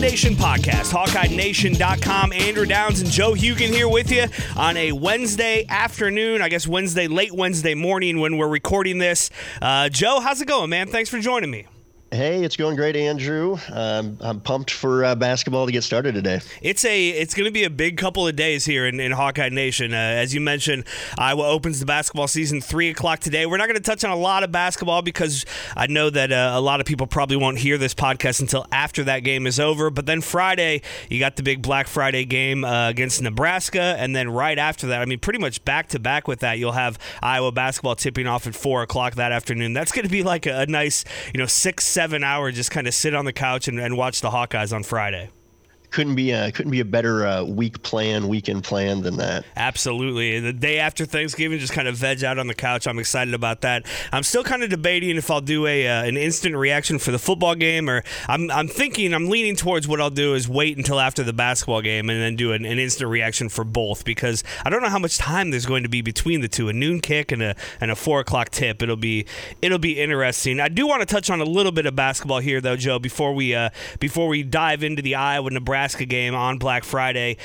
Nation podcast, HawkeyeNation.com. Andrew Downs and Joe Hugan here with you on a Wednesday afternoon, I guess late Wednesday morning when we're recording this. Joe, how's it going, man? Thanks for joining me. Hey, it's going great, Andrew. I'm pumped for basketball to get started today. It's going to be a big couple of days here in Hawkeye Nation. As you mentioned, Iowa opens the basketball season 3 o'clock today. We're not going to touch on a lot of basketball because I know that a lot of people probably won't hear this podcast until after that game is over. But then Friday, you got the big Black Friday game against Nebraska. And then right after that, I mean, pretty much back-to-back with that, you'll have Iowa basketball tipping off at 4 o'clock that afternoon. That's going to be like a nice 6-7 hour just kind of sit on the couch and watch the Hawkeyes on Friday. Couldn't be a better weekend plan than that. Absolutely. The day after Thanksgiving, just kind of veg out on the couch. I'm excited about that. I'm still kind of debating if I'll do an instant reaction for the football game, or I'm leaning towards what I'll do is wait until after the basketball game and then do an instant reaction for both, because I don't know how much time there's going to be between the two, a noon kick and a 4 o'clock tip. It'll be interesting. I do want to touch on a little bit of basketball here, though, Joe, before we dive into the Iowa-Nebraska game on Black Friday.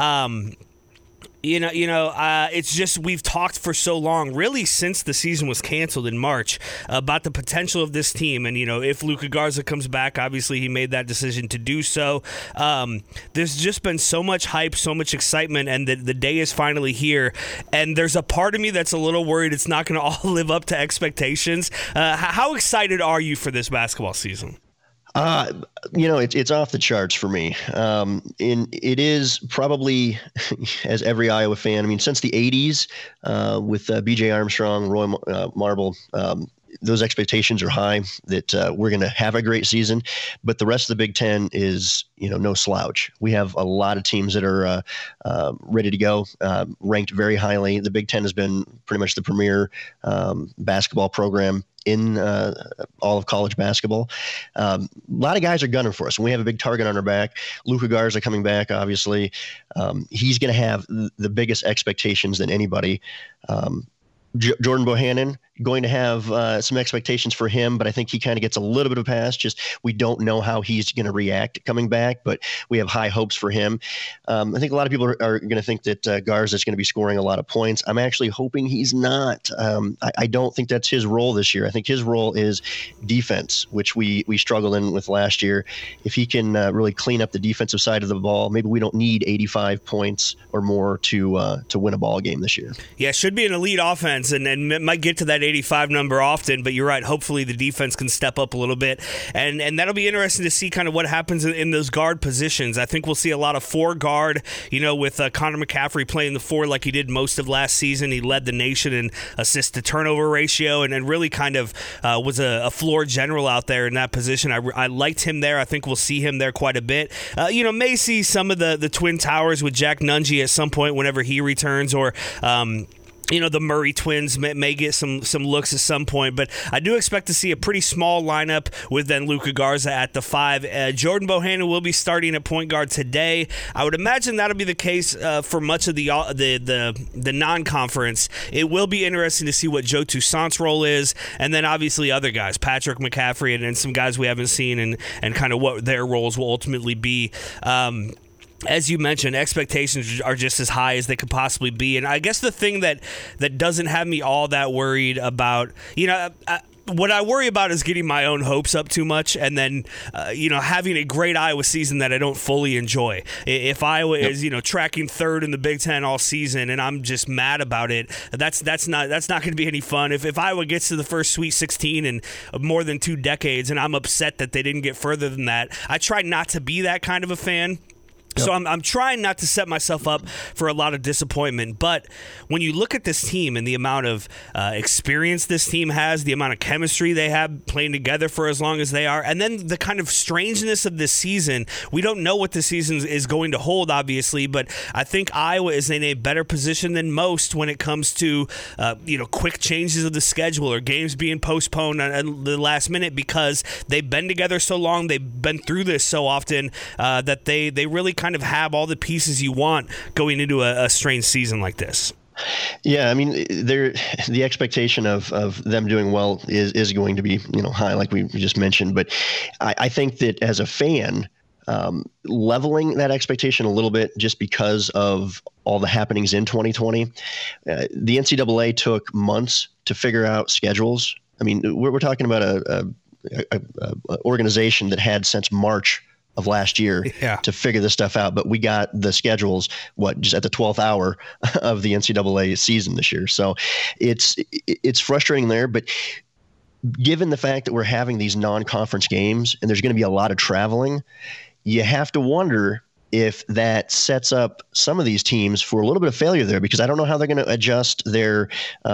It's just we've talked for so long, really since the season was canceled in March, about the potential of this team. And, if Luka Garza comes back, obviously he made that decision to do so. There's just been so much hype, so much excitement, and the day is finally here. And there's a part of me that's a little worried it's not going to all live up to expectations. How excited are you for this basketball season? It's off the charts for me. It is probably, as every Iowa fan, I mean, since the 80s with B.J. Armstrong, Roy Marble, those expectations are high that we're going to have a great season. But the rest of the Big Ten is, no slouch. We have a lot of teams that are ready to go, ranked very highly. The Big Ten has been pretty much the premier basketball program in all of college basketball. A lot of guys are gunning for us, and we have a big target on our back. Luka Garza coming back, obviously. He's going to have the biggest expectations than anybody. Jordan Bohannon, going to have some expectations for him, but I think he kind of gets a little bit of a pass. Just we don't know how he's going to react coming back, but we have high hopes for him. I think a lot of people are going to think that Garza is going to be scoring a lot of points. I'm actually hoping he's not. I don't think that's his role this year. I think his role is defense, which we struggled in with last year. If he can really clean up the defensive side of the ball, maybe we don't need 85 points or more to win a ball game this year. Yeah, it should be an elite offense, and might get to that 85 number often, but you're right. Hopefully the defense can step up a little bit, and that'll be interesting to see kind of what happens in those guard positions. I think we'll see a lot of 4 guard, with Connor McCaffrey playing the 4 like he did most of last season. He led the nation in assist to turnover ratio, and really kind of was a floor general out there in that position. I liked him there. I think we'll see him there quite a bit. May see some of the Twin Towers with Jack Nunge at some point whenever he returns, or the Murray twins may get some looks at some point, but I do expect to see a pretty small lineup with then Luka Garza at the 5. Jordan Bohannon will be starting at point guard today. I would imagine that'll be the case for much of the non-conference. It will be interesting to see what Joe Toussaint's role is, and then obviously other guys, Patrick McCaffrey and some guys we haven't seen, and kind of what their roles will ultimately be. As you mentioned, expectations are just as high as they could possibly be. And I guess the thing that doesn't have me all that worried about, what I worry about is getting my own hopes up too much, and then, having a great Iowa season that I don't fully enjoy. If Iowa is, tracking 3rd in the Big Ten all season, and I'm just mad about it, that's not going to be any fun. If Iowa gets to the first Sweet 16 in more than 2 decades, and I'm upset that they didn't get further than that, I try not to be that kind of a fan. So I'm trying not to set myself up for a lot of disappointment. But when you look at this team and the amount of experience this team has, the amount of chemistry they have playing together for as long as they are, and then the kind of strangeness of this season, we don't know what this season is going to hold, obviously, but I think Iowa is in a better position than most when it comes to quick changes of the schedule or games being postponed at the last minute, because they've been together so long, they've been through this so often that they really kind of have all the pieces you want going into a strange season like this. Yeah, I mean, the expectation of them doing well is going to be high, like we just mentioned. But I think that as a fan, leveling that expectation a little bit just because of all the happenings in 2020. The NCAA took months to figure out schedules. I mean, we're talking about a organization that had since March of last year to figure this stuff out. But we got the schedules, just at the 12th hour of the NCAA season this year. So it's frustrating there. But given the fact that we're having these non-conference games and there's going to be a lot of traveling, you have to wonder if that sets up some of these teams for a little bit of failure there, because I don't know how they're going to adjust their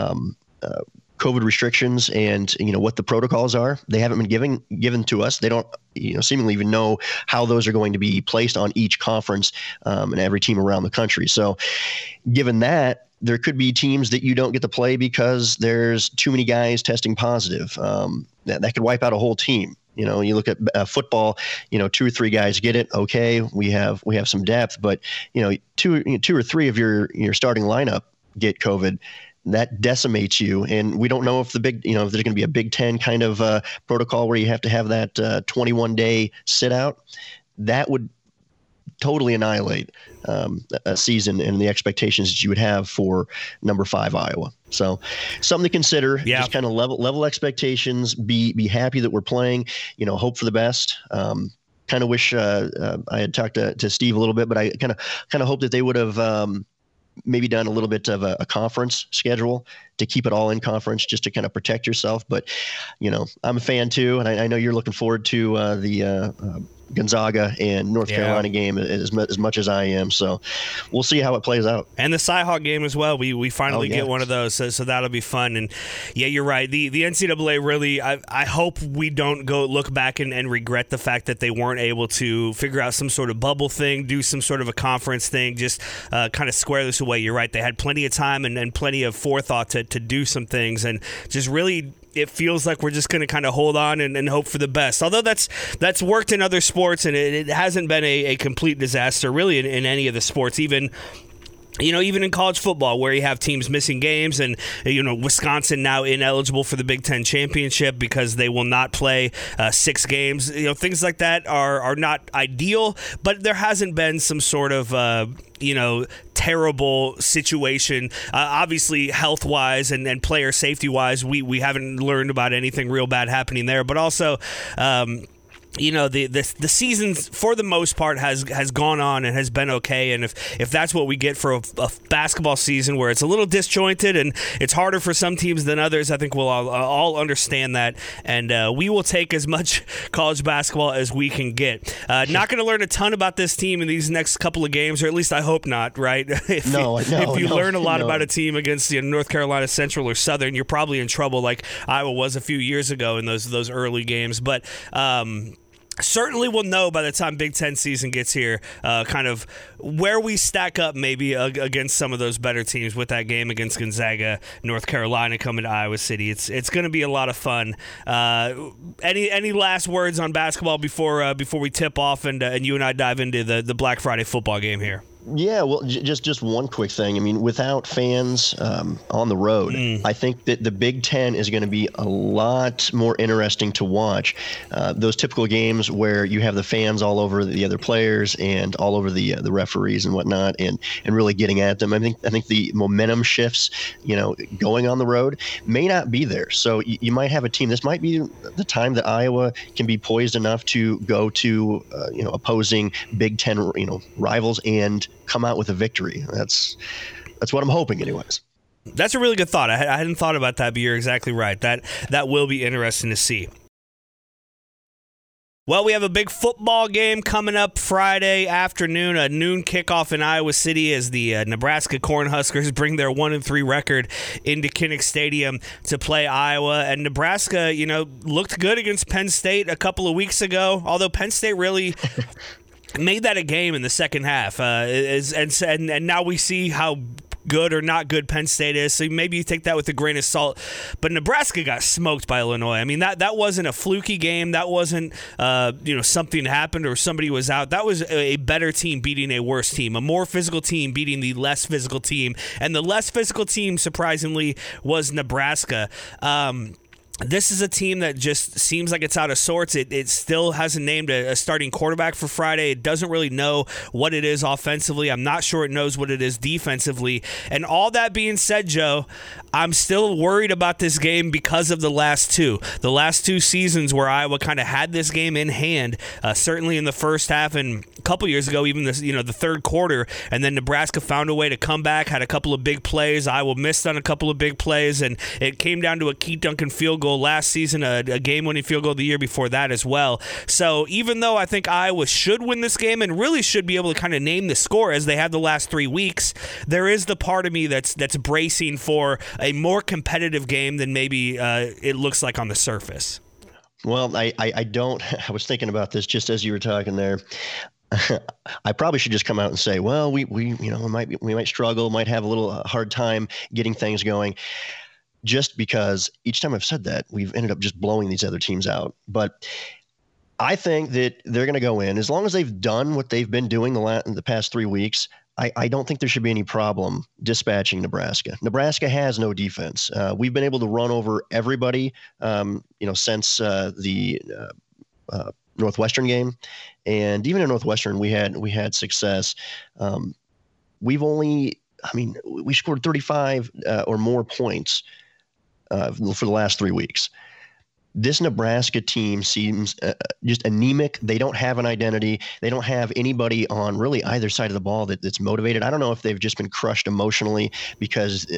COVID restrictions and what the protocols are. They haven't been given to us. They don't seemingly even know how those are going to be placed on each conference and every team around the country. So given that, there could be teams that you don't get to play because there's too many guys testing positive. That could wipe out a whole team. You look at football, 2 or 3 guys get it. Okay, we have some depth, but two or three of your starting lineup get COVID. That decimates you, and we don't know if if there's going to be a Big Ten kind of protocol where you have to have that 21-day sit out. That would totally annihilate a season and the expectations that you would have for number 5 Iowa. So something to consider. Just kind of level expectations. Be happy that we're playing. Hope for the best. Kind of wish I had talked to Steve a little bit, but I kind of hope that they would have maybe done a little bit of a conference schedule to keep it all in conference, just to kind of protect yourself. But, I'm a fan too. And I know you're looking forward to the Gonzaga and North Carolina game as much as I am. So we'll see how it plays out. And the Cyhawk game as well. We finally get one of those. So that'll be fun. And you're right. The NCAA really, I hope we don't go look back and regret the fact that they weren't able to figure out some sort of bubble thing, do some sort of a conference thing, just kind of square this away. You're right. They had plenty of time and plenty of forethought to do some things, and just really, it feels like we're just going to kind of hold on and hope for the best. Although that's worked in other sports, and it hasn't been a complete disaster really in any of the sports, even in college football, where you have teams missing games, and Wisconsin now ineligible for the Big Ten championship because they will not play 6 games. Things like that are not ideal, but there hasn't been some sort of terrible situation. Obviously, health-wise and player safety-wise, we haven't learned about anything real bad happening there. But also, the season for the most part has gone on and has been okay. And if that's what we get for a basketball season where it's a little disjointed and it's harder for some teams than others, I think we'll all understand that. And we will take as much college basketball as we can get. Not going to learn a ton about this team in these next couple of games, or at least I hope not, right? If you learn a lot about a team against North Carolina Central or Southern, you're probably in trouble like Iowa was a few years ago in those early games. But certainly we'll know by the time Big Ten season gets here kind of where we stack up maybe against some of those better teams with that game against Gonzaga, North Carolina coming to Iowa City. It's going to be a lot of fun. Any last words on basketball before we tip off and you and I dive into the Black Friday football game here? Yeah, well, just one quick thing. I mean, without fans on the road, I think that the Big Ten is going to be a lot more interesting to watch. Those typical games where you have the fans all over the other players and all over the referees and whatnot, and really getting at them. I think the momentum shifts, going on the road may not be there. So you might have a team. This might be the time that Iowa can be poised enough to go to opposing Big Ten rivals and come out with a victory. That's what I'm hoping anyways. That's a really good thought. I hadn't thought about that, but you're exactly right. That will be interesting to see. Well, we have a big football game coming up Friday afternoon, a noon kickoff in Iowa City as the Nebraska Cornhuskers bring their 1-3 record into Kinnick Stadium to play Iowa. And Nebraska, looked good against Penn State a couple of weeks ago, although Penn State really made that a game in the second half, and now we see how good or not good Penn State is. So maybe you take that with a grain of salt. But Nebraska got smoked by Illinois. I mean, that wasn't a fluky game. That wasn't something happened or somebody was out. That was a better team beating a worse team, a more physical team beating the less physical team, and the less physical team, surprisingly, was Nebraska. This is a team that just seems like it's out of sorts. It still hasn't named a starting quarterback for Friday. It doesn't really know what it is offensively. I'm not sure it knows what it is defensively. And all that being said, Joe, I'm still worried about this game because of the last two. The last two seasons where Iowa kind of had this game in hand, certainly in the first half and a couple years ago, even the third quarter, and then Nebraska found a way to come back, had a couple of big plays. Iowa missed on a couple of big plays, and it came down to a Keith Duncan field goal last season, a game-winning field goal the year before that as well. So even though I think Iowa should win this game and really should be able to kind of name the score as they have the last 3 weeks, there is the part of me that's bracing for a more competitive game than maybe it looks like on the surface. Well, I don't. I was thinking about this just as you were talking there. I probably should just come out and say, well, we might struggle, might have a little hard time getting things going, just because each time I've said that, we've ended up just blowing these other teams out. But I think that they're going to go in as long as they've done what they've been doing the past 3 weeks. I don't think there should be any problem dispatching Nebraska. Nebraska has no defense. We've been able to run over everybody, since the Northwestern game, and even in Northwestern, we had success. We scored 35 or more points for the last 3 weeks. This Nebraska team seems just anemic. They don't have an identity. They don't have anybody on really either side of the ball that's motivated. I don't know if they've just been crushed emotionally because,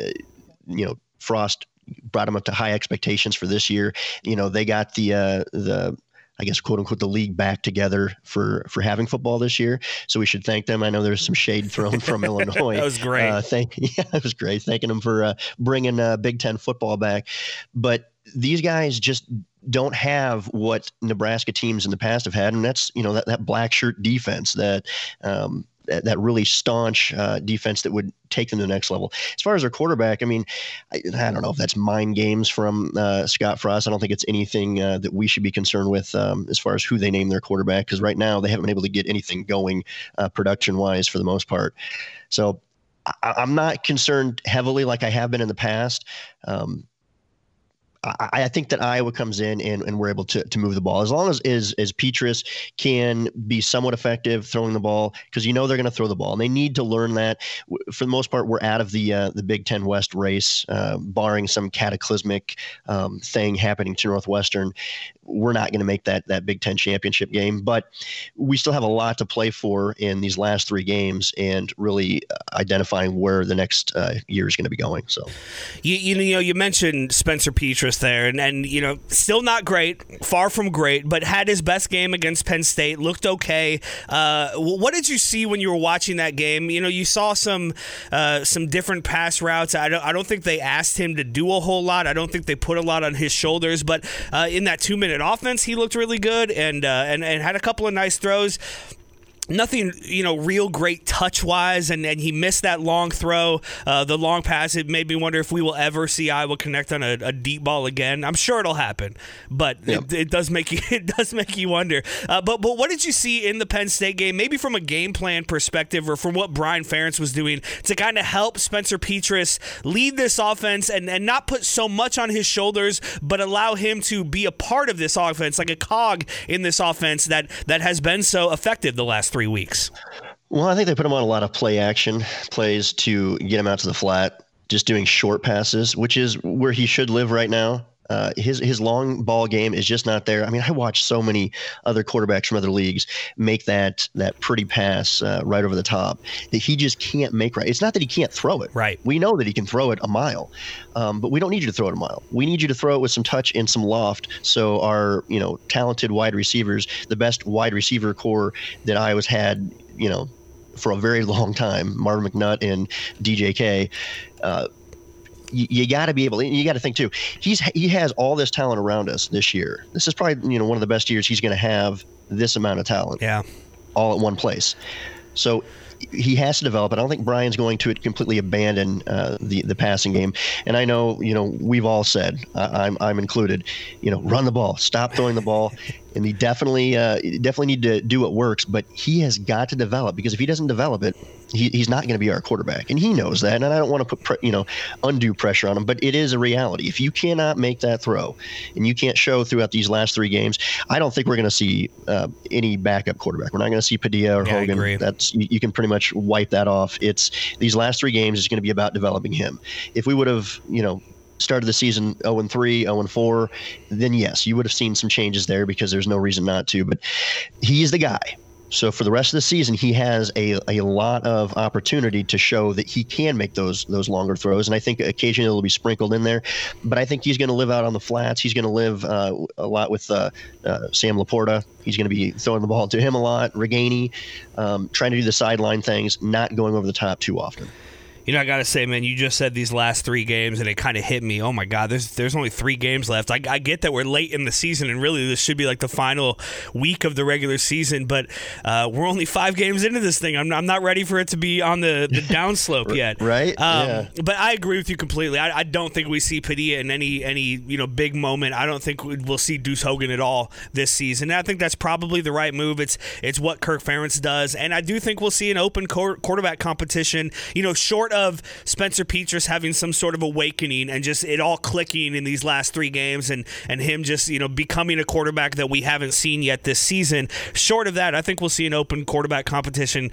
Frost brought them up to high expectations for this year. They got the I guess, quote unquote, the league back together for having football this year. So we should thank them. I know there's some shade thrown from Illinois. That was great. It was great. Thanking them for bringing Big Ten football back. But these guys just don't have what Nebraska teams in the past have had. And that's, that black shirt defense, that really staunch defense that would take them to the next level. As far as their quarterback, I don't know if that's mind games from Scott Frost. I don't think it's anything that we should be concerned with as far as who they name their quarterback, because right now they haven't been able to get anything going production-wise for the most part. So I'm not concerned heavily like I have been in the past. I think that Iowa comes in and we're able to move the ball as long as Petras can be somewhat effective throwing the ball, because they're going to throw the ball and they need to learn that. For the most part, we're out of the Big Ten West race, barring some cataclysmic thing happening to Northwestern. We're not going to make that Big Ten championship game, but we still have a lot to play for in these last 3 games and really identifying where the next year is going to be going. So, you mentioned Spencer Petras there, and still not great, far from great, but had his best game against Penn State, looked okay. What did you see when you were watching that game? You saw some different pass routes. I don't think they asked him to do a whole lot. I don't think they put a lot on his shoulders, but in that 2-minute offense, he looked really good and had a couple of nice throws. Nothing, real great touch-wise, and he missed that long throw, the long pass. It made me wonder if we will ever see Iowa connect on a deep ball again. I'm sure it'll happen, but it does make you wonder. But what did you see in the Penn State game, maybe from a game plan perspective or from what Brian Ferentz was doing to kind of help Spencer Petras lead this offense and not put so much on his shoulders, but allow him to be a part of this offense, like a cog in this offense that has been so effective the last 3 weeks? Well, I think they put him on a lot of play action plays to get him out to the flat, just doing short passes, which is where he should live right now. His long ball game is just not there. I watch so many other quarterbacks from other leagues make that pretty pass right over the top that he just can't make right. It's not that he can't throw it. Right. We know that he can throw it a mile, but we don't need you to throw it a mile. We need you to throw it with some touch and some loft. So our talented wide receivers, the best wide receiver core that Iowa's had, for a very long time, Marvin McNutt and DJK. You got to be able. You got to think too. He has all this talent around us this year. This is probably one of the best years he's going to have this amount of talent. Yeah, all at one place. So he has to develop. I don't think Brian's going to completely abandon the passing game. And I know we've all said, I'm included, run the ball, stop throwing the ball. And he definitely need to do what works, but he has got to develop, because if he doesn't develop it, he's not going to be our quarterback, and he knows that. And I don't want to put undue pressure on him, but it is a reality. If you cannot make that throw, and you can't show throughout these last 3 games, I don't think we're going to see any backup quarterback. We're not going to see Padilla or Hogan. I agree. That's you can pretty much wipe that off. It's these last 3 games is going to be about developing him. If we would have started the season 0-3, 0-4, then yes, you would have seen some changes there, because there's no reason not to. But he is the guy. So for the rest of the season, he has a lot of opportunity to show that he can make those longer throws. And I think occasionally it'll be sprinkled in there. But I think he's going to live out on the flats. He's going to live a lot with Sam Laporta. He's going to be throwing the ball to him a lot. Reganey, trying to do the sideline things, not going over the top too often. I got to say, man, you just said these last 3 games, and it kind of hit me. Oh, my God, there's only 3 games left. I get that we're late in the season, and really this should be like the final week of the regular season, but we're only 5 games into this thing. I'm not ready for it to be on the downslope yet. Right? Yeah. But I agree with you completely. I don't think we see Padilla in any big moment. I don't think we'll see Deuce Hogan at all this season. And I think that's probably the right move. It's what Kirk Ferentz does, and I do think we'll see an open quarterback competition, short of Spencer Petras having some sort of awakening and just it all clicking in these last 3 games and him just becoming a quarterback that we haven't seen yet this season. Short of that, I think we'll see an open quarterback competition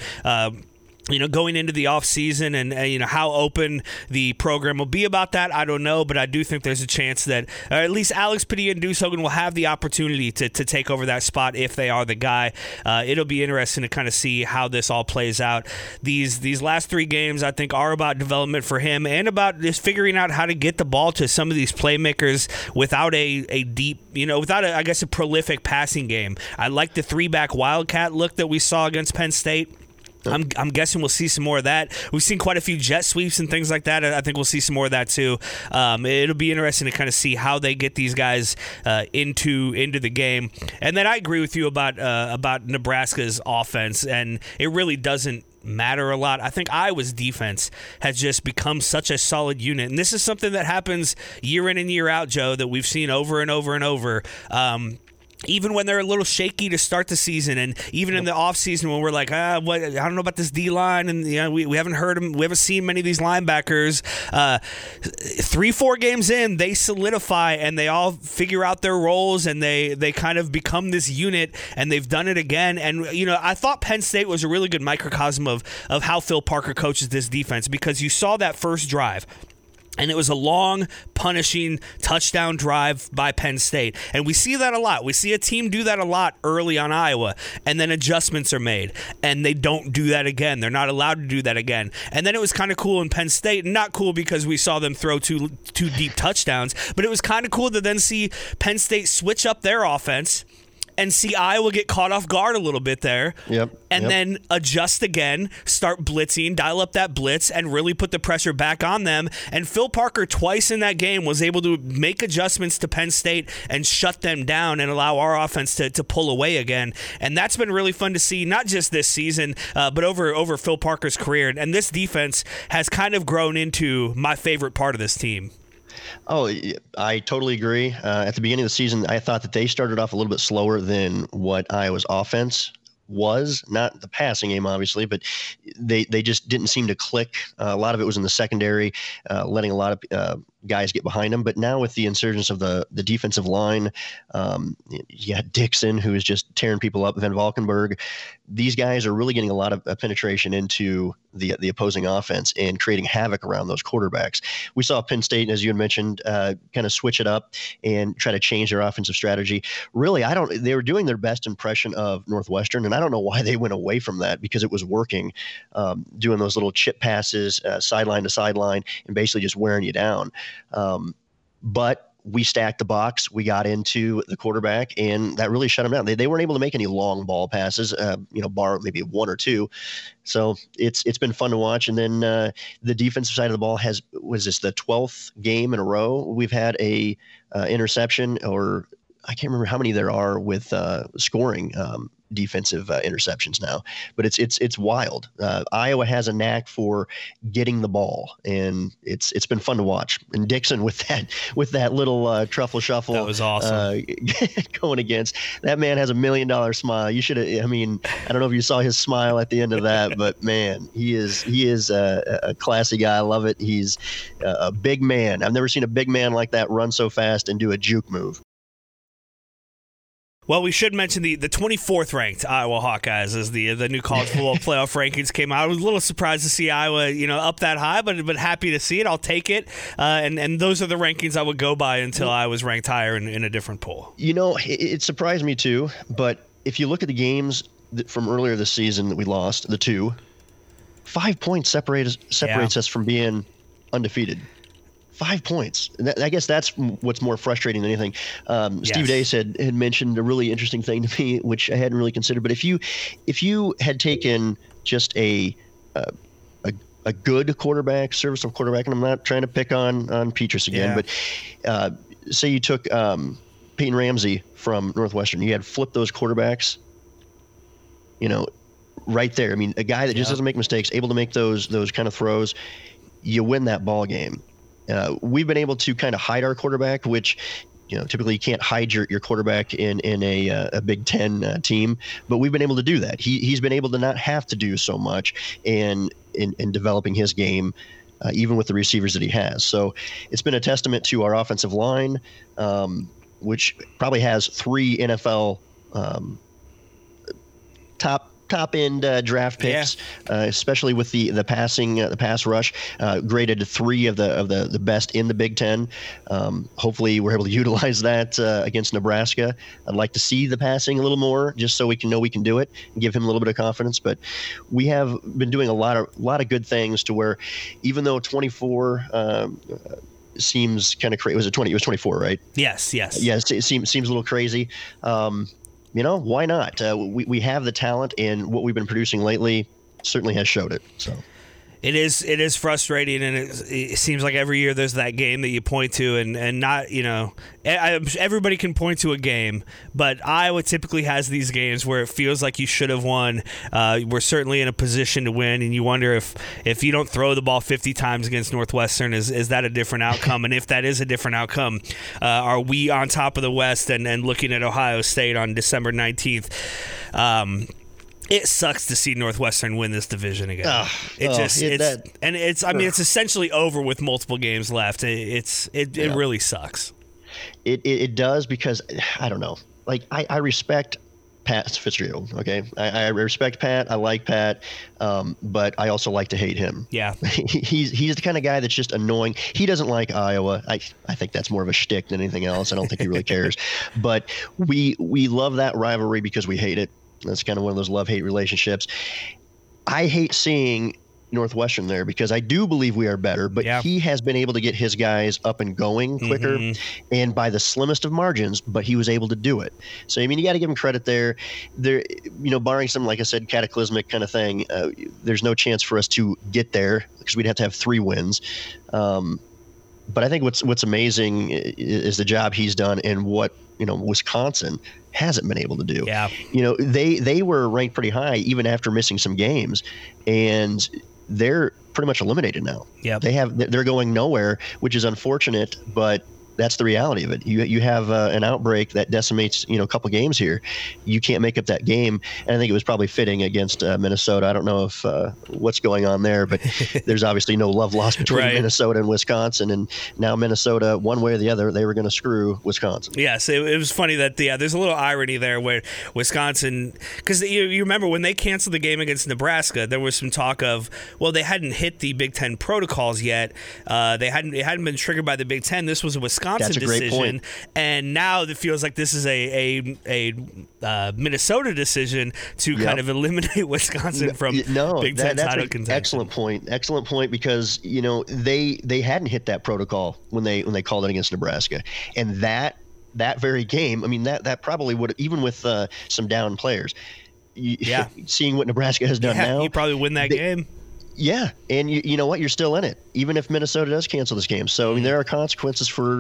going into the offseason, and how open the program will be about that, I don't know, but I do think there's a chance that at least Alex Padilla and Deuce Hogan will have the opportunity to take over that spot if they are the guy. It'll be interesting to kind of see how this all plays out. These last 3 games, I think, are about development for him and about just figuring out how to get the ball to some of these playmakers without a deep, without a prolific passing game. I like the 3-back Wildcat look that we saw against Penn State. I'm guessing we'll see some more of that. We've seen quite a few jet sweeps and things like that. I think we'll see some more of that too. It'll be interesting to kind of see how they get these guys into the game. And then I agree with you about Nebraska's offense, and it really doesn't matter a lot. I think Iowa's defense has just become such a solid unit, and this is something that happens year in and year out, Joe, that we've seen over and over and over. Even when they're a little shaky to start the season, and even in the offseason when we're like, I don't know about this D-line, and we haven't heard them, we haven't seen many of these linebackers. 3-4 games in, they solidify, and they all figure out their roles, and they kind of become this unit, and they've done it again. And, I thought Penn State was a really good microcosm of how Phil Parker coaches this defense, because you saw that first drive. And it was a long, punishing touchdown drive by Penn State. And we see that a lot. We see a team do that a lot early on Iowa, and then adjustments are made, and they don't do that again. They're not allowed to do that again. And then it was kind of cool in Penn State. Not cool because we saw them throw two deep touchdowns, but it was kind of cool to then see Penn State switch up their offense and see Iowa get caught off guard a little bit there. Then adjust again, start blitzing, dial up that blitz, and really put the pressure back on them. And Phil Parker twice in that game was able to make adjustments to Penn State and shut them down and allow our offense to pull away again. And that's been really fun to see, not just this season, but over Phil Parker's career. And this defense has kind of grown into my favorite part of this team. Oh, I totally agree. At the beginning of the season, I thought that they started off a little bit slower than what Iowa's offense was. Not the passing game, obviously, but they just didn't seem to click. A lot of it was in the secondary, letting a lot of guys get behind them. But now with the insurgence of the defensive line, you got Dixon, who is just tearing people up, Van Valkenburg. These guys are really getting a lot of penetration into the opposing offense and creating havoc around those quarterbacks. We saw Penn State, as you had mentioned, kind of switch it up and try to change their offensive strategy. Really, they were doing their best impression of Northwestern, and I don't know why they went away from that, because it was working, doing those little chip passes, sideline to sideline, and basically just wearing you down. But we stacked the box. We got into the quarterback, and that really shut them down. They weren't able to make any long ball passes, bar maybe 1 or 2. So it's been fun to watch. And then the defensive side of the ball was this the 12th game in a row we've had a interception, or I can't remember how many there are with scoring defensive interceptions now, but it's wild. Iowa has a knack for getting the ball, and it's been fun to watch. And Dixon with that little truffle shuffle, that was awesome. Going against that man has $1 million smile. You should have. I mean, I don't know if you saw his smile at the end of that, but man, he is a classy guy. I love it. He's a big man. I've never seen a big man like that run so fast and do a juke move. Well, we should mention the 24th ranked Iowa Hawkeyes as the new college football playoff rankings came out. I was a little surprised to see Iowa, up that high, but happy to see it. I'll take it. And those are the rankings I would go by until I was ranked higher in a different poll. It surprised me too. But if you look at the games from earlier this season that we lost, the 2, 5 points separates us from being undefeated. 5 points. I guess that's what's more frustrating than anything. Steve Dace had mentioned a really interesting thing to me, which I hadn't really considered. But if you had taken just a good quarterback, serviceable quarterback, and I'm not trying to pick on Petrus again, but say you took Peyton Ramsey from Northwestern, you had flipped those quarterbacks, right there. I mean, a guy that just doesn't make mistakes, able to make those kind of throws, you win that ball game. We've been able to kind of hide our quarterback, which, typically you can't hide your quarterback in a Big Ten team, but we've been able to do that. He's been able to not have to do so much in developing his game, even with the receivers that he has. So it's been a testament to our offensive line, which probably has 3 NFL top end draft picks, especially with the pass rush, graded 3 of the best in the Big Ten. Hopefully we're able to utilize that against Nebraska. I'd like to see the passing a little more, just so we can know we can do it and give him a little bit of confidence. But we have been doing a lot of good things to where, even though 24 seems kind of crazy. Was it 20? It was 24, right? Yes. Yes, it seems a little crazy. Why not? We have the talent, and what we've been producing lately certainly has showed it. So it is frustrating, and it seems like every year there's that game that you point to, and not, everybody can point to a game, but Iowa typically has these games where it feels like you should have won. We're certainly in a position to win, and you wonder if you don't throw the ball 50 times against Northwestern, is that a different outcome? And if that is a different outcome, are we on top of the West and looking at Ohio State on December 19th? It sucks to see Northwestern win this division again. It's essentially over with multiple games left. It really sucks. It does, because I don't know. Like, I respect Pat Fitzgerald. Okay, I respect Pat. I like Pat, but I also like to hate him. Yeah, he's the kind of guy that's just annoying. He doesn't like Iowa. I think that's more of a shtick than anything else. I don't think he really cares. But we love that rivalry because we hate it. That's kind of one of those love-hate relationships. I hate seeing Northwestern there, because I do believe we are better, but he has been able to get his guys up and going quicker, and by the slimmest of margins, but he was able to do it. So, I mean, you got to give him credit there. Barring some, like I said, cataclysmic kind of thing, there's no chance for us to get there, because we'd have to have 3 wins. But I think what's amazing is the job he's done, and what Wisconsin hasn't been able to do. Yeah. They were ranked pretty high even after missing some games, and they're pretty much eliminated now. Yeah. They're going nowhere, which is unfortunate, but that's the reality of it. You have an outbreak that decimates a couple games here. You can't make up that game, and I think it was probably fitting against Minnesota. I don't know if what's going on there, but there's obviously no love lost between Minnesota and Wisconsin, and now Minnesota, one way or the other, they were going to screw Wisconsin. Yes, it was funny that there's a little irony there where Wisconsin, because you remember when they canceled the game against Nebraska, there was some talk of, well, they hadn't hit the Big Ten protocols yet. It hadn't been triggered by the Big Ten. This was a Wisconsin decision, and now it feels like this is a Minnesota decision to kind of eliminate Wisconsin from Big Ten title contention. Excellent point, because they hadn't hit that protocol when they called it against Nebraska, and that very game, I mean, that probably would, even with some down players, seeing what Nebraska has done now, you probably win that game. Yeah, and you know what? You're still in it, even if Minnesota does cancel this game. So, I mean, there are consequences for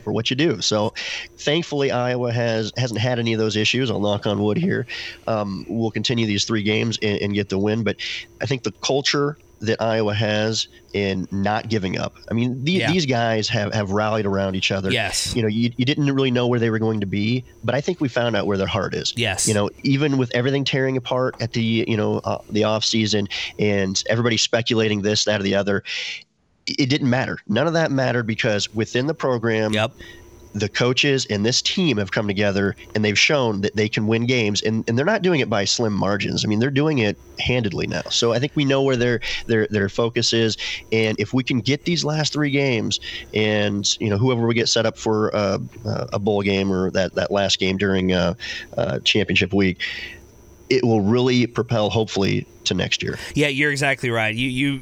for what you do. So thankfully Iowa hasn't had any of those issues. I'll knock on wood here. We'll continue these 3 games and get the win. But I think the culture that Iowa has in not giving up. I mean, these guys have rallied around each other. Yes. You know, you didn't really know where they were going to be, but I think we found out where their heart is. Yes. You know, even with everything tearing apart at the off season and everybody speculating this, that, or the other, it didn't matter. None of that mattered because within the program, the coaches and this team have come together and they've shown that they can win games, and they're not doing it by slim margins. I mean, they're doing it handedly now. So I think we know where their focus is, and if we can get these last 3 games, and whoever we get set up for a bowl game or that last game during championship week, it will really propel hopefully to next year. Yeah, you're exactly right.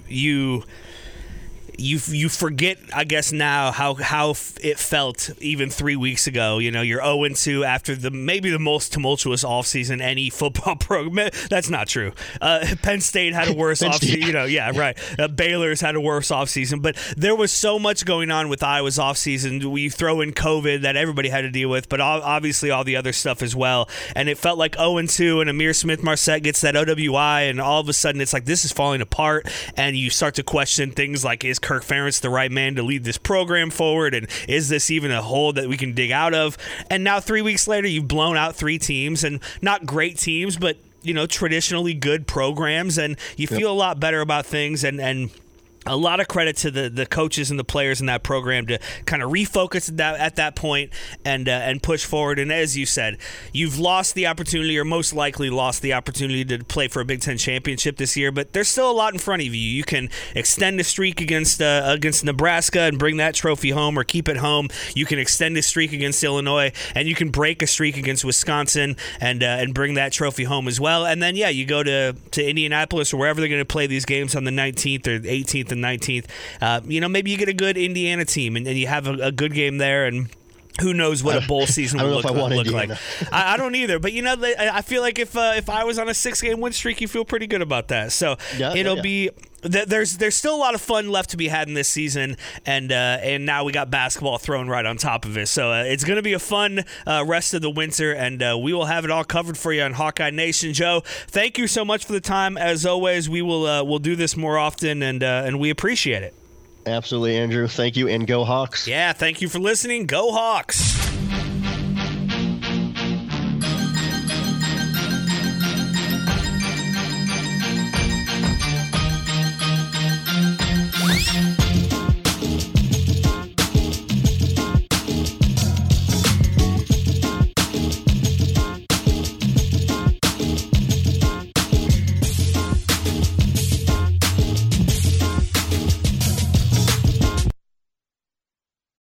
You forget, I guess, now how it felt even 3 weeks ago. You know, you're 0-2 after maybe the most tumultuous offseason any football program. That's not true. Penn State had a worse offseason. Baylor's had a worse offseason. But there was so much going on with Iowa's offseason. We throw in COVID that everybody had to deal with, but obviously all the other stuff as well. And it felt like 0-2, and Amir Smith-Marset gets that OWI, and all of a sudden it's like this is falling apart, and you start to question things like, is Kirk Ferentz the right man to lead this program forward, and is this even a hole that we can dig out of? And now 3 weeks later, you've blown out 3 teams, and not great teams, but traditionally good programs, and you feel a lot better about things, and a lot of credit to the coaches and the players in that program to kind of refocus at that point and push forward. And as you said, you've lost the opportunity, or most likely lost the opportunity, to play for a Big Ten championship this year. But there's still a lot in front of you. You can extend a streak against Nebraska and bring that trophy home, or keep it home. You can extend a streak against Illinois, and you can break a streak against Wisconsin and bring that trophy home as well. And then you go to Indianapolis or wherever they're going to play these games on the 19th or 18th and 19th. Maybe you get a good Indiana team and you have a good game there, and who knows what a bowl season will look like. I don't either, but I feel like if I was on a 6-game win streak, you feel pretty good about that. So it'll be. There's still a lot of fun left to be had in this season, and now we got basketball thrown right on top of it. So it's going to be a fun rest of the winter, and we will have it all covered for you on Hawkeye Nation. Joe, thank you so much for the time. As always, we will we'll do this more often, and we appreciate it. Absolutely, Andrew. Thank you, and go Hawks. Yeah, thank you for listening. Go Hawks.